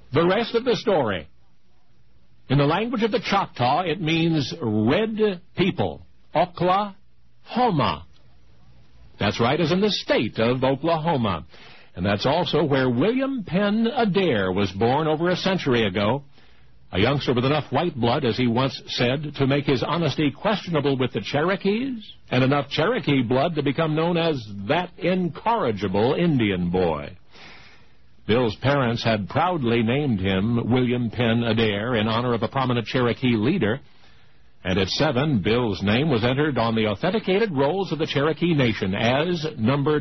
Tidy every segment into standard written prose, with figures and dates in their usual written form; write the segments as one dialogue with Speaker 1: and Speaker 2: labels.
Speaker 1: The rest of the story. In the language of the Choctaw, it means red people. Oklahoma. That's right, as in the state of Oklahoma. And that's also where William Penn Adair was born over a century ago. A youngster with enough white blood, as he once said, to make his honesty questionable with the Cherokees, and enough Cherokee blood to become known as that incorrigible Indian boy. Bill's parents had proudly named him William Penn Adair in honor of a prominent Cherokee leader, and at 7, Bill's name was entered on the authenticated rolls of the Cherokee Nation as number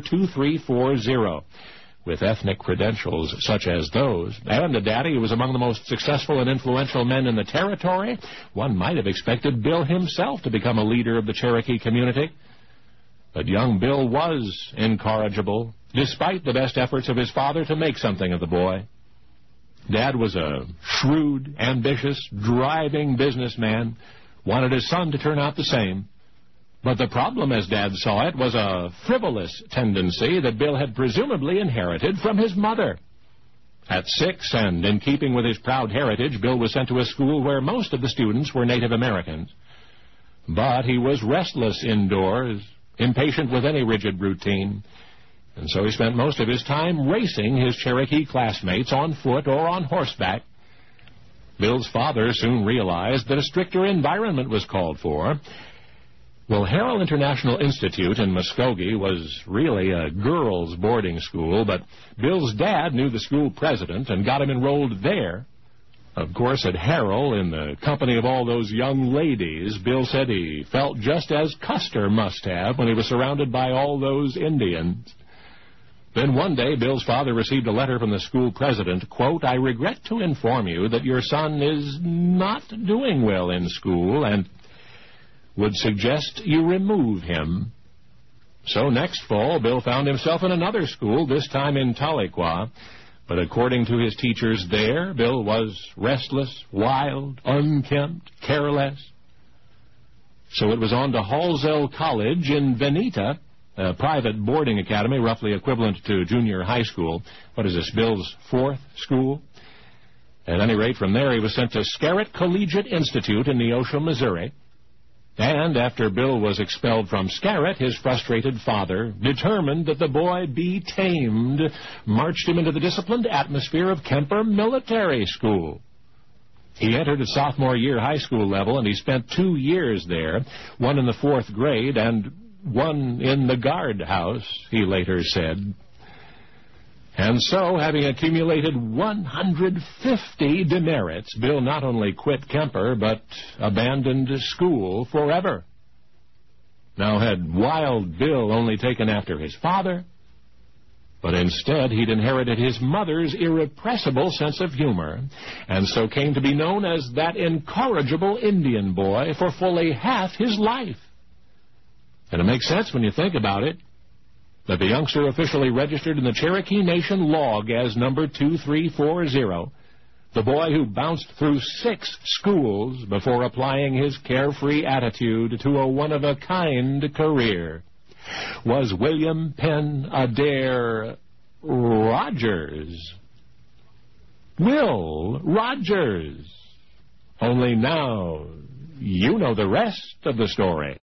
Speaker 1: 2340. With ethnic credentials such as those, and a daddy who was among the most successful and influential men in the territory, one might have expected Bill himself to become a leader of the Cherokee community. But young Bill was incorrigible, despite the best efforts of his father to make something of the boy. Dad was a shrewd, ambitious, driving businessman, wanted his son to turn out the same. But the problem, as Dad saw it, was a frivolous tendency that Bill had presumably inherited from his mother. At 6, and in keeping with his proud heritage, Bill was sent to a school where most of the students were Native Americans. But he was restless indoors, impatient with any rigid routine, and so he spent most of his time racing his Cherokee classmates on foot or on horseback. Bill's father soon realized that a stricter environment was called for. Well, Harrell International Institute in Muskogee was really a girls' boarding school, but Bill's dad knew the school president and got him enrolled there. Of course, at Harrell, in the company of all those young ladies, Bill said he felt just as Custer must have when he was surrounded by all those Indians. Then one day, Bill's father received a letter from the school president, quote, "I regret to inform you that your son is not doing well in school and would suggest you remove him." So next fall, Bill found himself in another school, this time in Tahlequah. But according to his teachers there, Bill was restless, wild, unkempt, careless. So it was on to Halsell College in Veneta, a private boarding academy, roughly equivalent to junior high school. What is this, Bill's 4th school? At any rate, from there he was sent to Scarrett Collegiate Institute in Neosho, Missouri. And after Bill was expelled from Scarrett, his frustrated father, determined that the boy be tamed, marched him into the disciplined atmosphere of Kemper Military School. He entered at sophomore year high school level, and he spent 2 years there, one in the 4th grade and one in the guardhouse, he later said. And so, having accumulated 150 demerits, Bill not only quit Kemper, but abandoned school forever. Now, had Wild Bill only taken after his father, but instead he'd inherited his mother's irrepressible sense of humor, and so came to be known as that incorrigible Indian boy for fully half his life. And it makes sense when you think about it, that the youngster officially registered in the Cherokee Nation log as number 2340, the boy who bounced through 6 schools before applying his carefree attitude to a one-of-a-kind career, was William Penn Adair Rogers. Will Rogers. Only now you know the rest of the story.